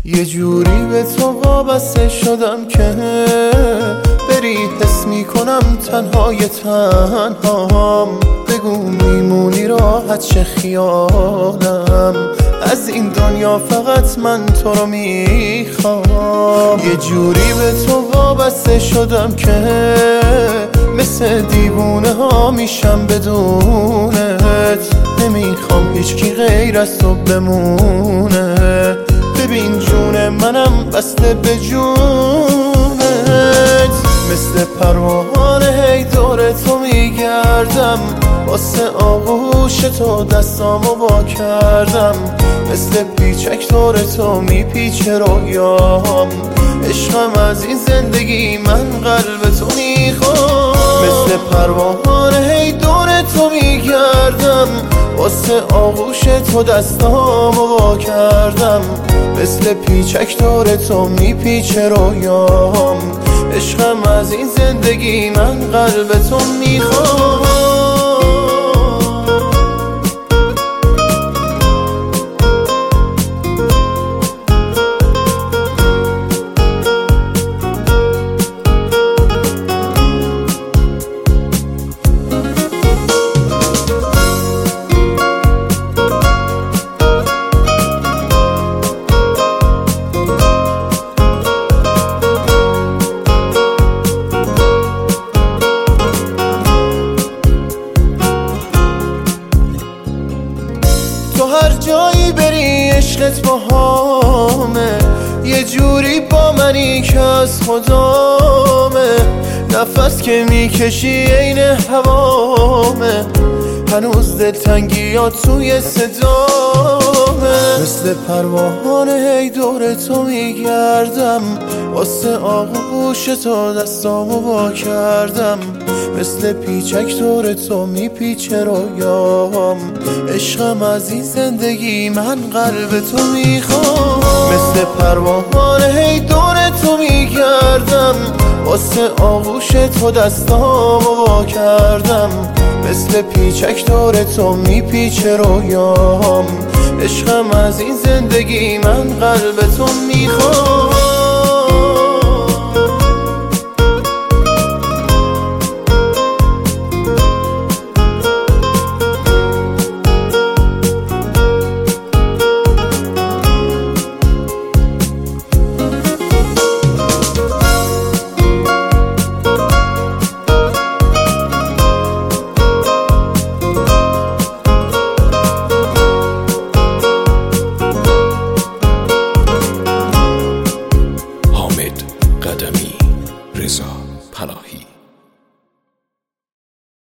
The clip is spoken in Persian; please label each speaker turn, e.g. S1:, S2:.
S1: یه جوری به تو وابسته شدم که بری حس میکنم تنهای تنهام. بگو میمونی راحت چه خیالم، از این دنیا فقط من تو رو میخوام. یه جوری به تو وابسته شدم که مثل دیوونه ها میشم بدونت. نمیخوام هیچکی غیر از تو بمونه. ببین جون منم بسته به جونت. مثل پروانه هی دور تو میگردم، واسه آغوش تو دستامو وا کردم. مثل پیچک دور تو میپیچه رویام. عشقم از این زندگی من قلب تو میخوام. مثل پروانه هی دور تو میگردم، واسه آغوش تو دستامو وا کردم. مثل پیچک دور تو میپیچه رویام. عشقم از این زندگی من قلب تو میخوام. تو هر جایی بری عشقت باهامه، یه جوری با منی که از خدامه. نفس که میکشی عین هوامه، هنوز دلتنگیات توی صدامه. مثل پروانه هی دور تو میگردم، واسه آغوش تو دستامو وا کردم. مثل پیچک دور تو میپیچه رویام. عشقم از این زندگی من قلب تو میخوام. مثل پروانه هی دور تو میگردم، واسه آغوش تو دستامو وا کردم. مثل پیچک دور تو میپیچه رویام. عشقم از این زندگی من قلب تو میخوام.
S2: حامد قدمی، رضا پناهی.